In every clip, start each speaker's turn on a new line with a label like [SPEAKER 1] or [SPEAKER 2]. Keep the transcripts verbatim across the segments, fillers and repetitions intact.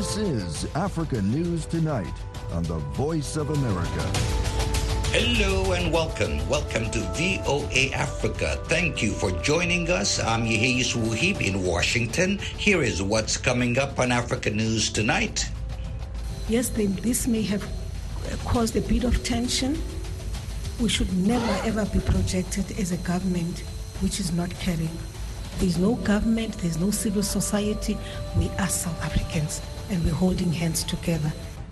[SPEAKER 1] This is Africa News Tonight on the Voice of America.
[SPEAKER 2] Hello and welcome. Welcome to V O A Africa. Thank you for joining us. I'm Yeheyes Wuhib in Washington. Here is what's coming up on Africa News Tonight.
[SPEAKER 3] Yes, this may have caused a bit of tension. We should never ever be projected as a government which is not caring. There's no government, there's no civil society. We are South Africans and we're holding hands together.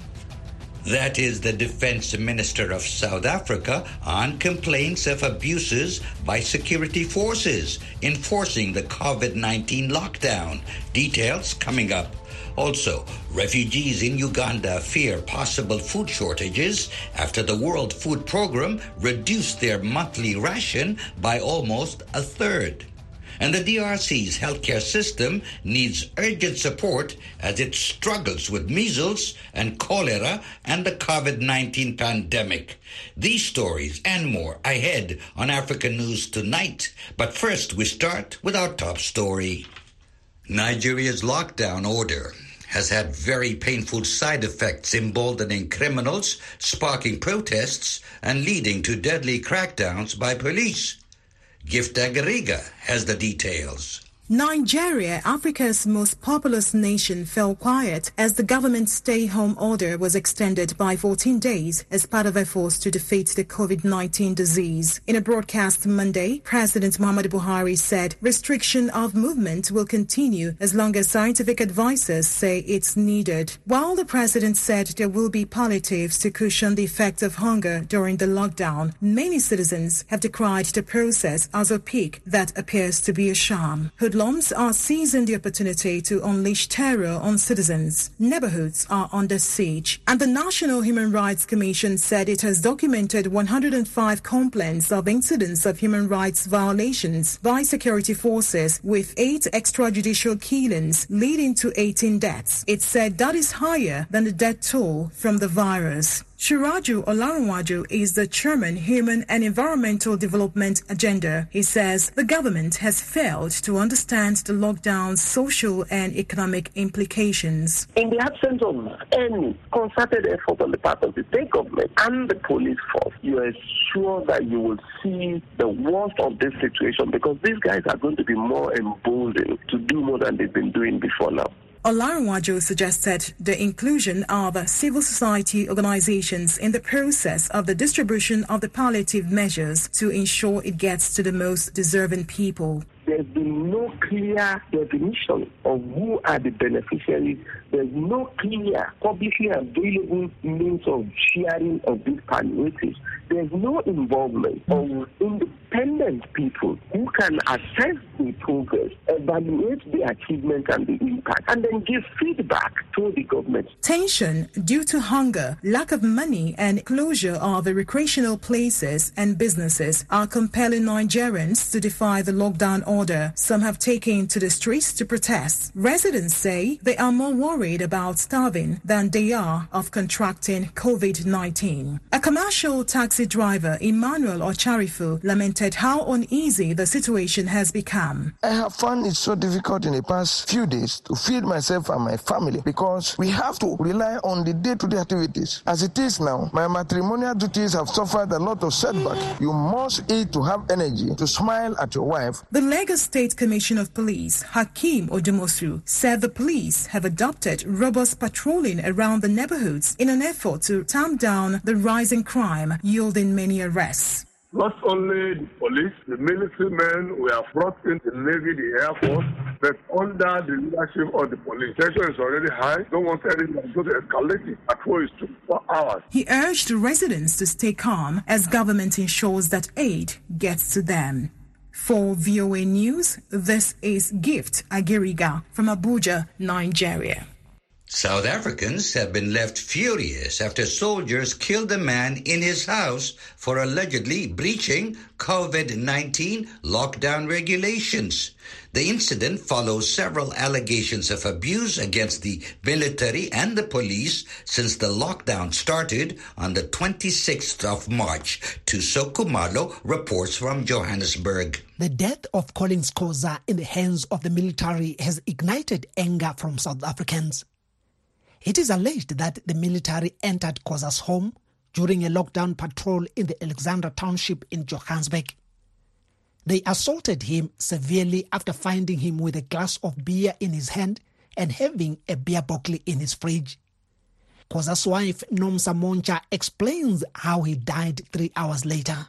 [SPEAKER 2] That is the Defense Minister of South Africa on complaints of abuses by security forces enforcing the COVID nineteen lockdown. Details coming up. Also, refugees in Uganda fear possible food shortages after the World Food Programme reduced their monthly ration by almost a third. And the D R C's healthcare system needs urgent support as it struggles with measles and cholera and the COVID nineteen pandemic. These stories and more ahead on Africa News Tonight. But first, we start with our top story. Nigeria's lockdown order has had very painful side effects, emboldening criminals, sparking protests, and leading to deadly crackdowns by police. Gift Agariga has the details.
[SPEAKER 4] Nigeria, Africa's most populous nation, fell quiet as the government's stay-home order was extended by fourteen days as part of efforts to defeat the COVID nineteen disease. In a broadcast Monday, President Muhammadu Buhari said restriction of movement will continue as long as scientific advisors say it's needed. While the president said there will be palliatives to cushion the effect of hunger during the lockdown, many citizens have decried the process as a peak that appears to be a sham. Hoodlums are seizing the opportunity to unleash terror on citizens. Neighborhoods are under siege. And the National Human Rights Commission said it has documented one hundred five complaints of incidents of human rights violations by security forces, with eight extrajudicial killings leading to eighteen deaths. It said that is higher than the death toll from the virus. Shiraju Olarunwaju is the chairman, Human and Environmental Development Agenda. He says the government has failed to understand the lockdown's social and economic implications.
[SPEAKER 5] In the absence of any concerted effort on the part of the state government and the police force, you are sure that you will see the worst of this situation, because these guys are going to be more emboldened to do more than they've been doing before now.
[SPEAKER 4] Olarunwaju suggested the inclusion of civil society organizations in the process of the distribution of the palliative measures to ensure it gets to the most deserving people.
[SPEAKER 5] There's been no clear definition of who are the beneficiaries. There's no clear publicly available means of sharing of these palliatives. There's no involvement of independent people who can assess the progress, evaluate the achievement and the impact, and then give feedback to the government.
[SPEAKER 4] Tension due to hunger, lack of money, and closure of the recreational places and businesses are compelling Nigerians to defy the lockdown order. Some have taken to the streets to protest. Residents say they are more worried about starving than they are of contracting COVID nineteen. A commercial taxi driver, Emmanuel Ocharifu, lamented how uneasy the situation has become.
[SPEAKER 6] I have found it so difficult in the past few days to feed myself and my family because we have to rely on the day-to-day activities. As it is now, my matrimonial duties have suffered a lot of setback. You must eat to have energy to smile at your wife.
[SPEAKER 4] The Lagos State Commissioner of Police, Hakeem Odumosu, said the police have adopted robust patrolling around the neighborhoods in an effort to tamp down the rising crime, yielding many arrests.
[SPEAKER 7] Not only the police, the military men we have brought in, the Navy, the Air Force, but under the leadership of the police. Tension is already high. Don't want anything to go to escalating. Patrol is twenty-four hours.
[SPEAKER 4] He urged residents to stay calm as government ensures that aid gets to them. For V O A News, this is Gift Agiriga from Abuja, Nigeria.
[SPEAKER 2] South Africans have been left furious after soldiers killed a man in his house for allegedly breaching COVID nineteen lockdown regulations. The incident follows several allegations of abuse against the military and the police since the lockdown started on the twenty-sixth of March. Tusoko Malo reports from Johannesburg.
[SPEAKER 8] The death of Collins Khoza in the hands of the military has ignited anger from South Africans. It is alleged that the military entered Khoza's home during a lockdown patrol in the Alexandra Township in Johannesburg. They assaulted him severely after finding him with a glass of beer in his hand and having a beer bottle in his fridge. Khoza's wife, Nomsa Moncha, explains how he died three hours later.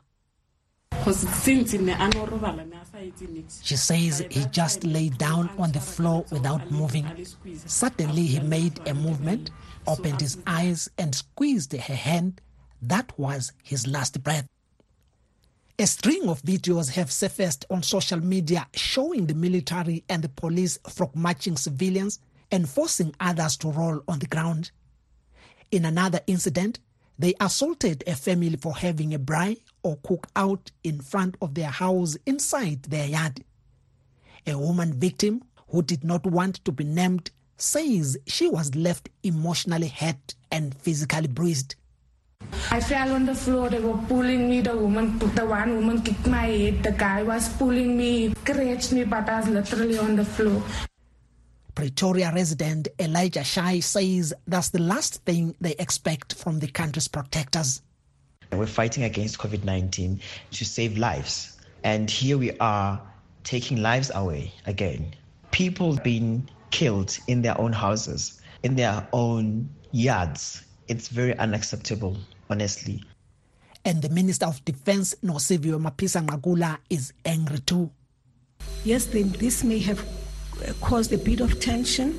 [SPEAKER 8] She says he just lay down on the floor without moving. Suddenly he made a movement, opened his eyes and squeezed her hand. That was his last breath. A string of videos have surfaced on social media showing the military and the police frog marching civilians and forcing others to roll on the ground. In another incident, they assaulted a family for having a braai or cookout in front of their house inside their yard. A woman victim who did not want to be named says she was left emotionally hurt and physically bruised.
[SPEAKER 9] I fell on the floor. They were pulling me. The woman, the one woman kicked my head. The guy was pulling me, scratched me, but I was literally on the floor.
[SPEAKER 8] Pretoria resident Elijah Shai says that's the last thing they expect from the country's protectors.
[SPEAKER 10] We're fighting against COVID nineteen to save lives. And here we are taking lives away again. People being killed in their own houses, in their own yards. It's very unacceptable, honestly.
[SPEAKER 8] And the Minister of Defense, Nosiviwe Mapisa-Nqakula, is angry too.
[SPEAKER 3] Yes, then this may have caused a bit of tension.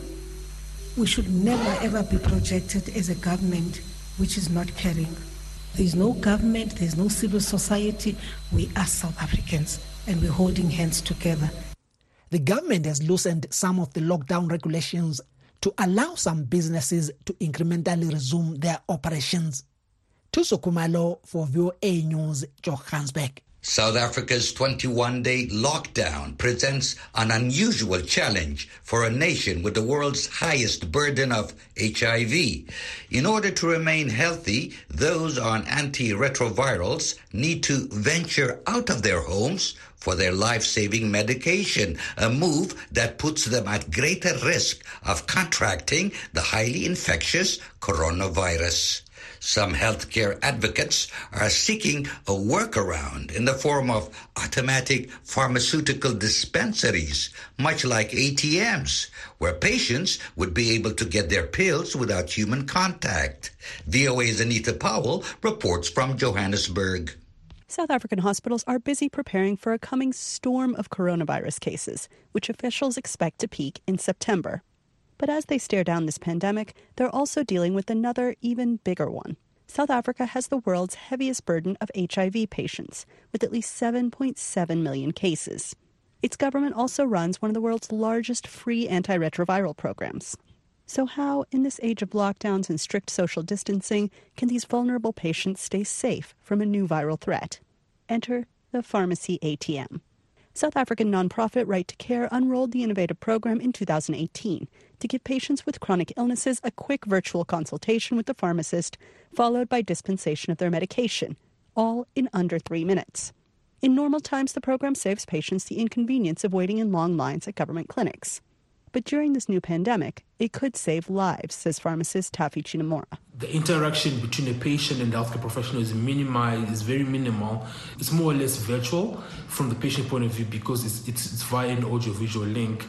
[SPEAKER 3] We should never ever be projected as a government which is not caring. There is no government, there is no civil society. We are South Africans and we're holding hands together.
[SPEAKER 8] The government has loosened some of the lockdown regulations to allow some businesses to incrementally resume their operations. Thuso Khumalo for V O A News, Johannesburg.
[SPEAKER 2] South Africa's twenty-one day lockdown presents an unusual challenge for a nation with the world's highest burden of H I V. In order to remain healthy, those on antiretrovirals need to venture out of their homes for their life-saving medication, a move that puts them at greater risk of contracting the highly infectious coronavirus. Some healthcare advocates are seeking a workaround in the form of automatic pharmaceutical dispensaries, much like A T Ms, where patients would be able to get their pills without human contact. V O A's Anita Powell reports from Johannesburg.
[SPEAKER 11] South African hospitals are busy preparing for a coming storm of coronavirus cases, which officials expect to peak in September. But as they stare down this pandemic, they're also dealing with another, even bigger one. South Africa has the world's heaviest burden of H I V patients, with at least seven point seven million cases. Its government also runs one of the world's largest free antiretroviral programs. So how, in this age of lockdowns and strict social distancing, can these vulnerable patients stay safe from a new viral threat? Enter the Pharmacy A T M. South African nonprofit Right to Care unrolled the innovative program in two thousand eighteen to give patients with chronic illnesses a quick virtual consultation with the pharmacist, followed by dispensation of their medication, all in under three minutes. In normal times, the program saves patients the inconvenience of waiting in long lines at government clinics. But during this new pandemic, it could save lives, says pharmacist Tafi Chinamora.
[SPEAKER 12] The interaction between a patient and the healthcare professional is minimized, is very minimal. It's more or less virtual from the patient point of view because it's it's, it's via an audio-visual link.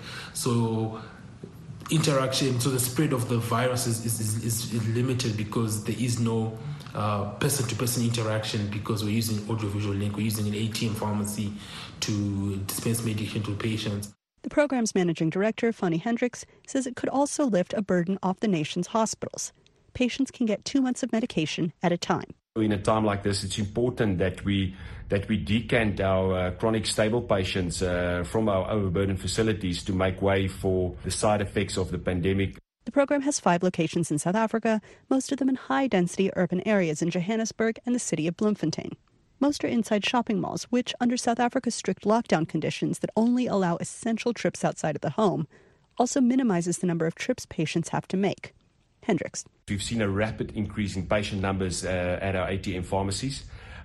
[SPEAKER 12] So interaction, so the spread of the virus is, is, is, is limited because there is no uh, person-to-person interaction because we're using audio-visual link. We're using an A T M pharmacy to dispense medication to patients.
[SPEAKER 11] The program's managing director, Fanny Hendricks, says it could also lift a burden off the nation's hospitals. Patients can get two months of medication at a time.
[SPEAKER 13] In a time like this, it's important that we that we decant our uh, chronic stable patients uh, from our overburdened facilities to make way for the side effects of the pandemic.
[SPEAKER 11] The program has five locations in South Africa, most of them in high-density urban areas in Johannesburg and the city of Bloemfontein. Most are inside shopping malls, which, under South Africa's strict lockdown conditions that only allow essential trips outside of the home, also minimizes the number of trips patients have to make. Hendricks.
[SPEAKER 13] We've seen a rapid increase in patient numbers uh, at our A T M pharmacies.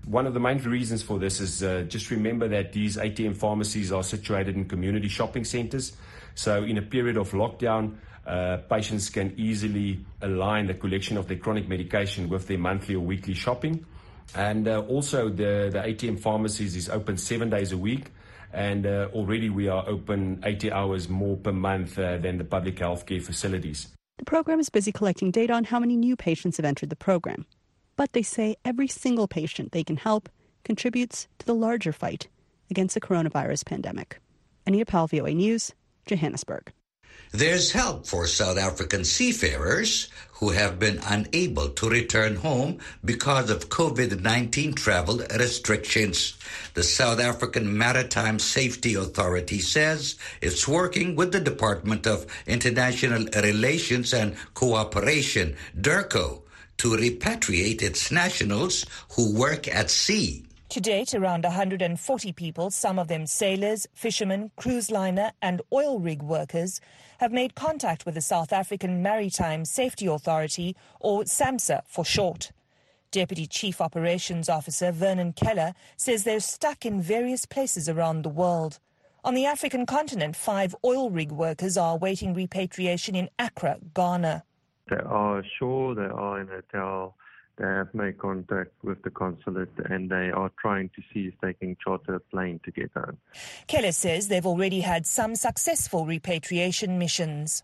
[SPEAKER 13] One of the main reasons for this is uh, just remember that these A T M pharmacies are situated in community shopping centres. So in a period of lockdown, uh, patients can easily align the collection of their chronic medication with their monthly or weekly shopping. And uh, also the, the A T M pharmacies is open seven days a week. And uh, already we are open eighty hours more per month uh, than the public healthcare facilities.
[SPEAKER 11] The program is busy collecting data on how many new patients have entered the program. But they say every single patient they can help contributes to the larger fight against the coronavirus pandemic. Anita Powell, V O A News, Johannesburg.
[SPEAKER 2] There's help for South African seafarers who have been unable to return home because of COVID nineteen travel restrictions. The South African Maritime Safety Authority says it's working with the Department of International Relations and Cooperation, DIRCO, to repatriate its nationals who work at sea.
[SPEAKER 14] To date, around one hundred forty people, some of them sailors, fishermen, cruise liner and oil rig workers, have made contact with the South African Maritime Safety Authority, or SAMSA for short. Deputy Chief Operations Officer Vernon Keller says they're stuck in various places around the world. On the African continent, five oil rig workers are awaiting repatriation in Accra, Ghana.
[SPEAKER 15] They are ashore, they are in a hotel. They have made contact with the consulate and they are trying to see if they can charter a plane to get home.
[SPEAKER 14] Keller says they've already had some successful repatriation missions.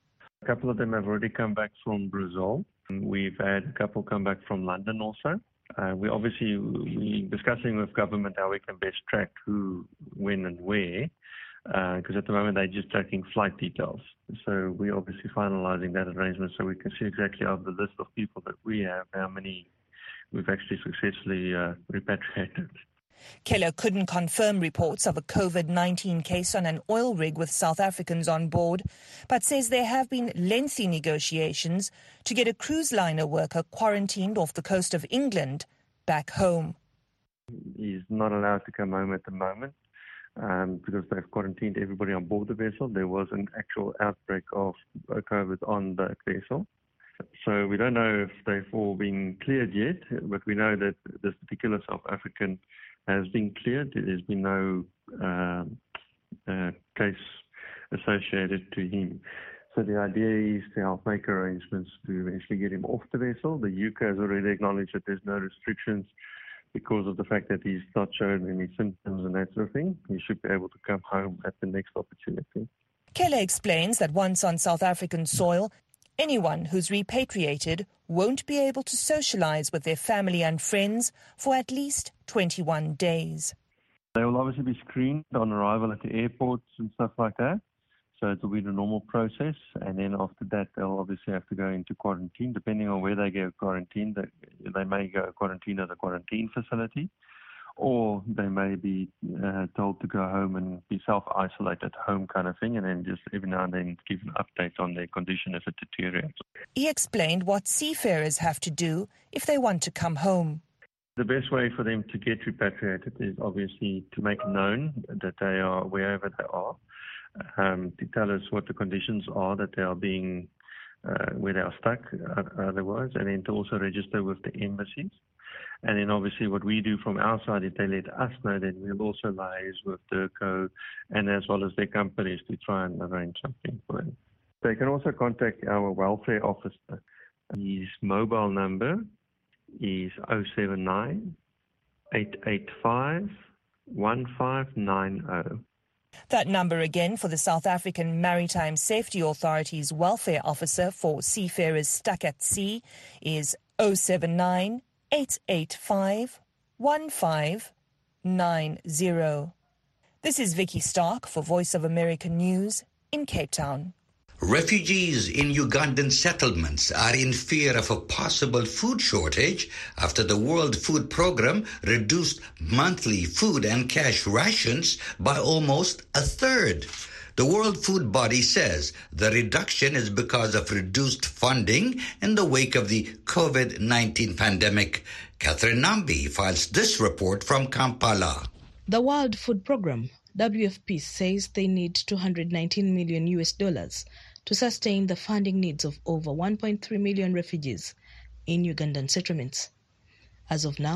[SPEAKER 15] A couple of them have already come back from Brazil. We've had a couple come back from London also. Uh, we obviously we're discussing with government how we can best track who, when and where, because uh, at the moment they're just tracking flight details. So we're obviously finalising that arrangement so we can see exactly out of the list of people that we have, how many we've actually successfully uh, repatriated.
[SPEAKER 14] Keller couldn't confirm reports of a COVID nineteen case on an oil rig with South Africans on board, but says there have been lengthy negotiations to get a cruise liner worker quarantined off the coast of England back home.
[SPEAKER 15] He's not allowed to come home at the moment. Um, because they've quarantined everybody on board the vessel. There was an actual outbreak of COVID on that vessel. So we don't know if they've all been cleared yet, but we know that this particular South African has been cleared. There's been no uh, uh, case associated to him. So the idea is to help make arrangements to eventually get him off the vessel. The U K has already acknowledged that there's no restrictions because of the fact that he's not shown any symptoms and that sort of thing. He should be able to come home at the next opportunity.
[SPEAKER 14] Keller explains that once on South African soil, anyone who's repatriated won't be able to socialise with their family and friends for at least twenty-one days.
[SPEAKER 15] They will obviously be screened on arrival at the airports and stuff like that. So it will be the normal process, and then after that they'll obviously have to go into quarantine. Depending on where they go quarantine, they, they may go quarantine at a quarantine facility, or they may be uh, told to go home and be self-isolate at home kind of thing, and then just every now and then give an update on their condition if it deteriorates.
[SPEAKER 14] He explained what seafarers have to do if they want to come home.
[SPEAKER 15] The best way for them to get repatriated is obviously to make known that they are wherever they are. Um, to tell us what the conditions are that they are being, uh, where they are stuck otherwise, and then to also register with the embassies. And then obviously what we do from our side, if they let us know, then we'll also liaise with DIRCO and as well as their companies to try and arrange something for them. They can also contact our welfare officer. His mobile number is oh seven nine, eight eight five, one five nine oh.
[SPEAKER 14] That number again for the South African Maritime Safety Authority's welfare officer for seafarers stuck at sea is oh seven nine, eight eight five, one five nine oh. This is Vicky Stark for Voice of America News in Cape Town.
[SPEAKER 2] Refugees in Ugandan settlements are in fear of a possible food shortage after the World Food Programme reduced monthly food and cash rations by almost a third. The World Food Body says the reduction is because of reduced funding in the wake of the COVID nineteen pandemic. Catherine Nambi files this report from Kampala.
[SPEAKER 16] The World Food Programme, W F P, says they need two hundred nineteen million U S dollars to sustain the funding needs of over one point three million refugees in Ugandan settlements. As of now,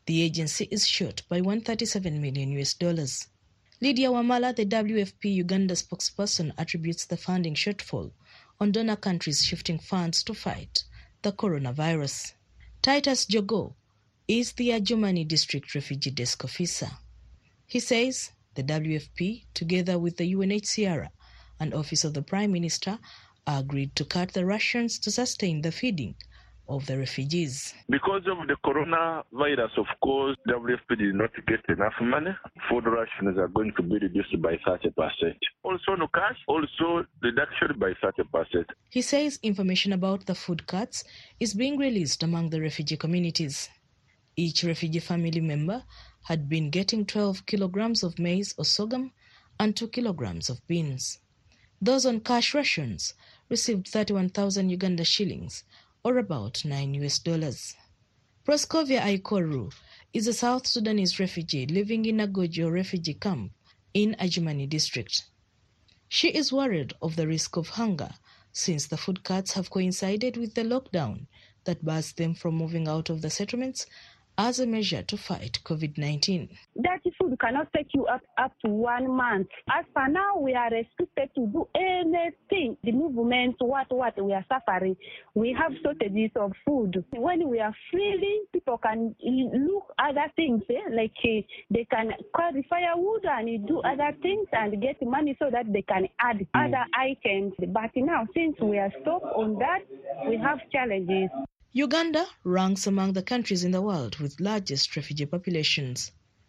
[SPEAKER 16] The agency is short by one hundred thirty-seven million U S dollars. Lydia Wamala, the W F P Uganda spokesperson, attributes the funding shortfall on donor countries shifting funds to fight the coronavirus. Titus Jogo is the Adjumani District Refugee Desk Officer. He says the W F P, together with the U N H C R and Office of the Prime Minister, agreed to cut the rations to sustain the feeding of the refugees.
[SPEAKER 17] Because of the coronavirus, of course, W F P did not get enough money. Food rations are going to be reduced by thirty percent. Also, no cash, also reduction by thirty percent.
[SPEAKER 16] He says information about the food cuts is being released among the refugee communities. Each refugee family member had been getting twelve kilograms of maize or sorghum and two kilograms of beans. Those on cash rations received thirty-one thousand Uganda shillings, or about nine U S dollars. Proskovia Aikoru is a South Sudanese refugee living in a Gojo refugee camp in Adjumani district. She is worried of the risk of hunger since the food cuts have coincided with the lockdown that bars them from moving out of the settlements as a measure to fight COVID nineteen.
[SPEAKER 18] That food cannot take you up, up to one month. As for now, we are restricted to do anything. The movement, what, what we are suffering, we have shortages of food. When we are freely, people can look other things, eh? like uh, they can carry firewood and do other things and get money so that they can add other items. But now, since we are stopped on that, we have challenges.
[SPEAKER 16] Uganda ranks among the countries in the world with largest refugee populations.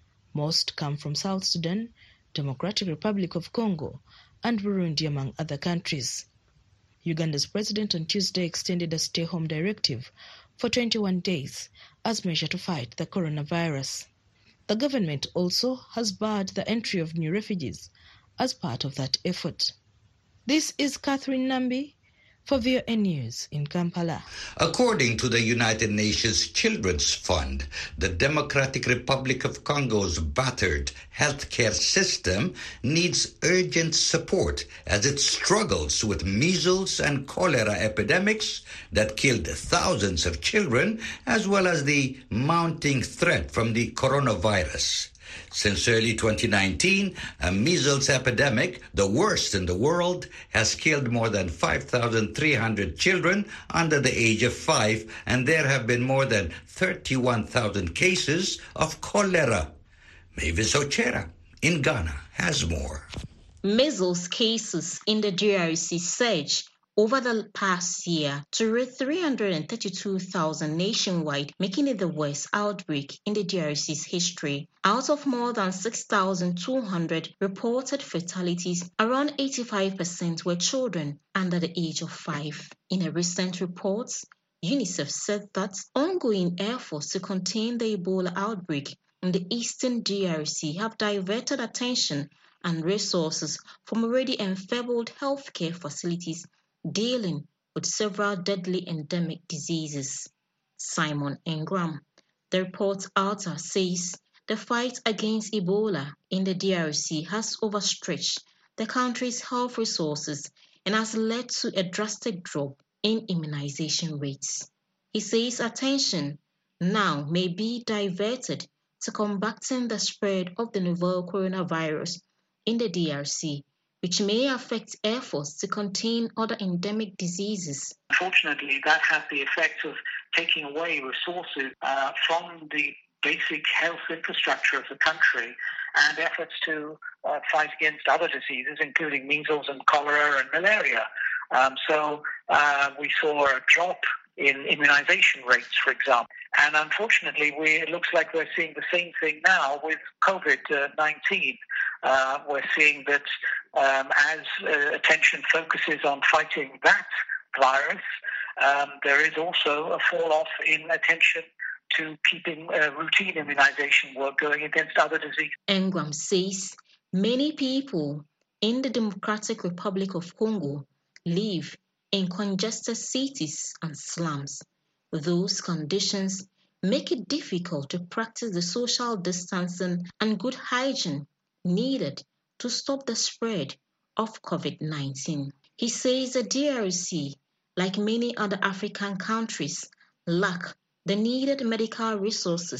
[SPEAKER 16] Most come from South Sudan, Democratic Republic of Congo, and Burundi, among other countries. Uganda's president on Tuesday extended a stay-home directive for twenty-one days as measure to fight the coronavirus. The government also has barred the entry of new refugees as part of that effort. This is Catherine Nambi for V O N News in Kampala.
[SPEAKER 2] According to the United Nations Children's Fund, the Democratic Republic of Congo's battered healthcare system needs urgent support as it struggles with measles and cholera epidemics that killed thousands of children, as well as the mounting threat from the coronavirus. Since early twenty nineteen, a measles epidemic, the worst in the world, has killed more than five thousand three hundred children under the age of five, and there have been more than thirty-one thousand cases of cholera. Mavis Ochera in Ghana has more.
[SPEAKER 19] Measles cases in the D R C surged over the past year to three hundred thirty-two thousand nationwide, making it the worst outbreak in the D R C's history. Out of more than six thousand two hundred reported fatalities, around eighty-five percent were children under the age of five. In a recent report, UNICEF said that ongoing efforts to contain the Ebola outbreak in the eastern D R C have diverted attention and resources from already enfeebled healthcare facilities dealing with several deadly endemic diseases. Simon Ingram, the report's author, says the fight against Ebola in the D R C has overstretched the country's health resources and has led to a drastic drop in immunization rates. He says attention now may be diverted to combating the spread of the novel coronavirus in the D R C, which may affect efforts to contain other endemic diseases.
[SPEAKER 20] Unfortunately, that has the effect of taking away resources uh, from the basic health infrastructure of the country and efforts to uh, fight against other diseases, including measles and cholera and malaria. Um, so uh, we saw a drop in immunization rates, for example. And unfortunately, we, it looks like we're seeing the same thing now with COVID nineteen. Uh, we're seeing that um, as uh, attention focuses on fighting that virus, um, there is also a fall-off in attention to keeping uh, routine immunization work going against other diseases.
[SPEAKER 19] Ingram says many people in the Democratic Republic of Congo live in congested cities and slums. Those conditions make it difficult to practice the social distancing and good hygiene needed to stop the spread of COVID nineteen. He says the D R C, like many other African countries, lack the needed medical resources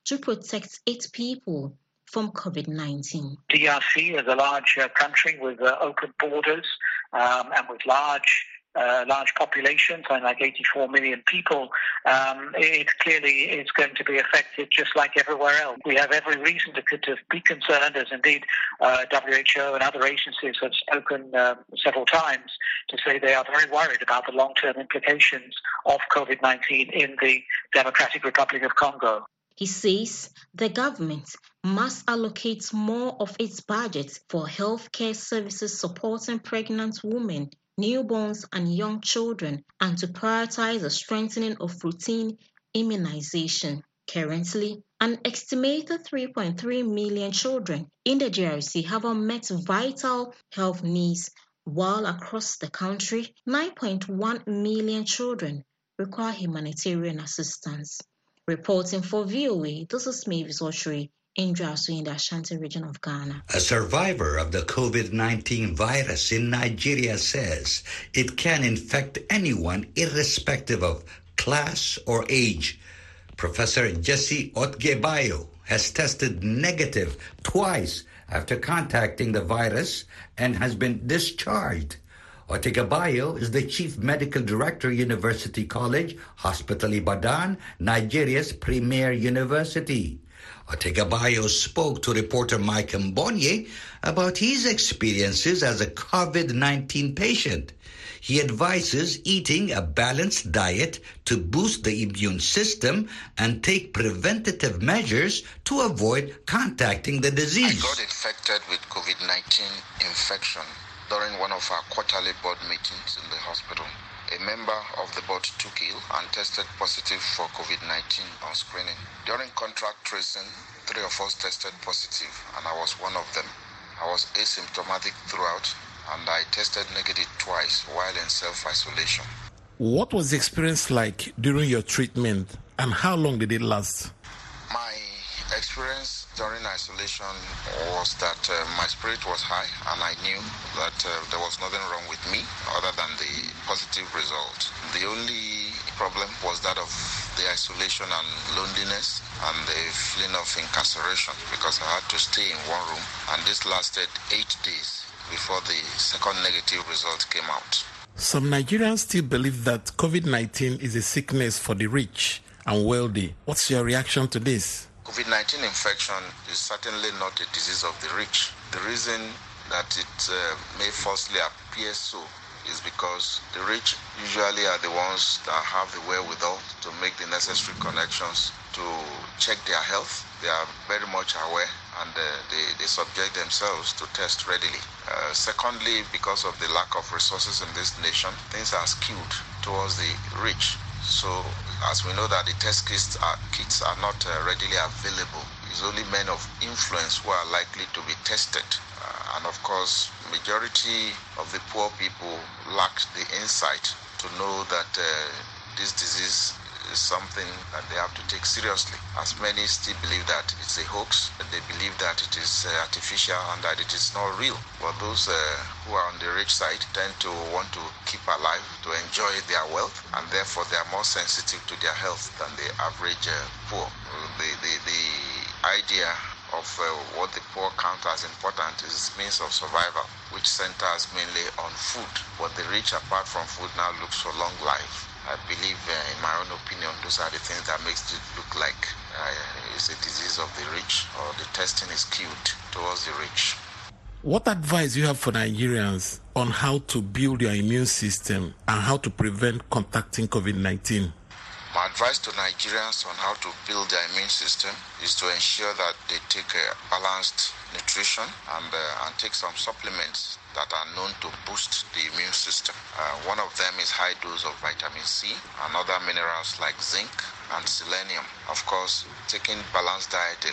[SPEAKER 19] to protect its people from COVID nineteen.
[SPEAKER 20] D R C is a large uh, country with uh, open borders um, and with large uh, large populations, and like eighty-four million people. Um, it clearly is going to be affected just like everywhere else. We have every reason to, to be concerned, as indeed uh, W H O and other agencies have spoken uh, several times to say they are very worried about the long-term implications of COVID nineteen in the Democratic Republic of Congo.
[SPEAKER 19] He says the government must allocate more of its budget for healthcare services supporting pregnant women, newborns, and young children, and to prioritize the strengthening of routine immunization. Currently, an estimated three point three million children in the D R C have unmet vital health needs, while across the country, nine point one million children require humanitarian assistance. Reporting for V O A, this is Mavis Ochre in Drasu in the Ashanti region of Ghana.
[SPEAKER 2] A survivor of the COVID nineteen virus in Nigeria says it can infect anyone irrespective of class or age. Professor Jesse Otgebayo has tested negative twice after contacting the virus and has been discharged. Otegabayo is the Chief Medical Director, University College, Hospital Ibadan, Nigeria's premier university. Otegabayo spoke to reporter Mike Mbonye about his experiences as a COVID nineteen patient. He advises eating a balanced diet to boost the immune system and take preventative measures to avoid contacting the disease.
[SPEAKER 21] I got infected with COVID nineteen infection during one of our quarterly board meetings in the hospital. A member of the board took ill and tested positive for COVID nineteen on screening. During contract tracing, three of us tested positive, and I was one of them. I was asymptomatic throughout, and I tested negative twice while in self-isolation.
[SPEAKER 22] What was the experience like during your treatment, and how long did it last?
[SPEAKER 21] My experience during isolation was that uh, my spirit was high, and I knew that uh, there was nothing wrong with me other than the positive result. The only problem was that of the isolation and loneliness and the feeling of incarceration, because I had to stay in one room, and this lasted eight days before the second negative result came out.
[SPEAKER 22] Some Nigerians still believe that COVID nineteen is a sickness for the rich and wealthy. What's your reaction to this?
[SPEAKER 21] COVID nineteen infection is certainly not a disease of the rich. The reason that it uh, may falsely appear so is because the rich usually are the ones that have the wherewithal to make the necessary connections to check their health. They are very much aware, and uh, they, they subject themselves to test readily. Uh, secondly, because of the lack of resources in this nation, things are skewed towards the rich. So, as we know that the test kits are, kits are not uh, readily available, it's only men of influence who are likely to be tested. Uh, and of course, majority of the poor people lack the insight to know that uh, this disease is something that they have to take seriously. As many still believe that it's a hoax, that they believe that it is uh, artificial and that it is not real. But those uh, who are on the rich side tend to want to keep alive, to enjoy their wealth, and therefore they are more sensitive to their health than the average uh, poor. The, the, the idea of uh, what the poor count as important is means of survival, which centers mainly on food. But the rich, apart from food, now looks for long life. I believe, uh, in my own opinion, those are the things that makes it look like uh, it's a disease of the rich, or the testing is skewed towards the rich.
[SPEAKER 22] What advice do you have for Nigerians on how to build your immune system and how to prevent contacting COVID nineteen?
[SPEAKER 21] My advice to Nigerians on how to build their immune system is to ensure that they take a balanced nutrition and, uh, and take some supplements that are known to boost the immune system. Uh, one of them is high dose of vitamin C and other minerals like zinc and selenium. Of course, taking balanced diet alone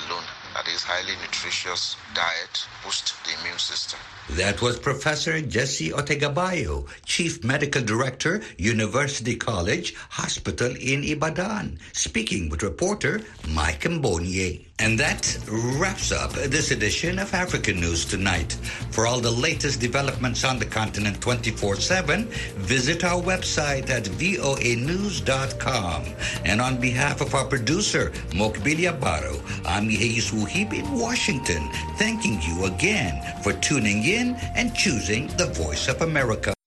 [SPEAKER 1] that is highly nutritious diet boosts the immune system.
[SPEAKER 2] That was Professor Jesse Otegabayo, Chief Medical Director, University College Hospital in Ibadan, speaking with reporter Mike Mbonye. And that wraps up this edition of African News Tonight. For all the latest developments on the continent twenty-four seven, visit our website at voa news dot com. And on behalf of our producer, Mokbilia Baro, I'm Yehis Wuhib in Washington, thanking you again for tuning in and choosing the Voice of America.